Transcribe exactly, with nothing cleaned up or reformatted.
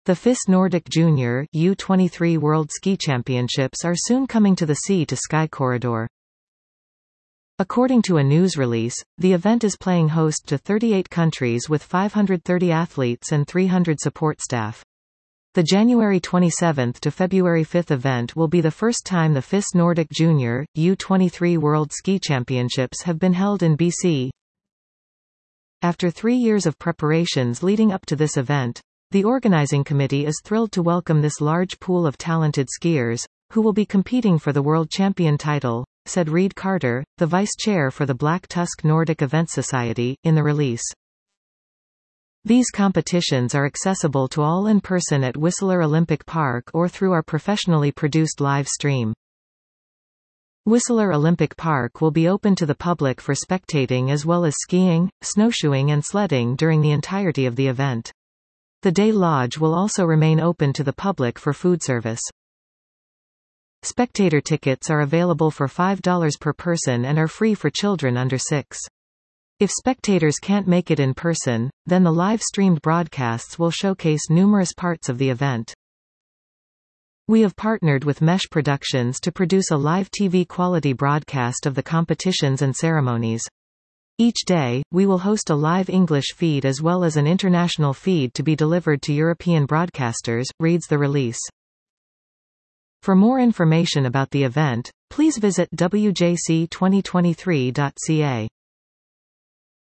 The F I S Nordic Junior U twenty-three World Ski Championships are soon coming to the Sea to Sky corridor. According to a news release, the event is playing host to thirty-eight countries with five hundred thirty athletes and three hundred support staff. The January twenty-seventh to February fifth event will be the first time the F I S Nordic Junior U twenty-three World Ski Championships have been held in B C. After three years of preparations leading up to this event, the organizing committee is thrilled to welcome this large pool of talented skiers, who will be competing for the world champion title, said Reid Carter, the vice chair for the Black Tusk Nordic Events Society, in the release. These competitions are accessible to all in person at Whistler Olympic Park or through our professionally produced live stream. Whistler Olympic Park will be open to the public for spectating as well as skiing, snowshoeing and sledding during the entirety of the event. The day lodge will also remain open to the public for food service. Spectator tickets are available for five dollars per person and are free for children under six. If spectators can't make it in person, then the live-streamed broadcasts will showcase numerous parts of the event. We have partnered with Mesh Productions to produce a live T V quality broadcast of the competitions and ceremonies. Each day, we will host a live English feed as well as an international feed to be delivered to European broadcasters, reads the release. For more information about the event, please visit W J C twenty twenty-three dot C A.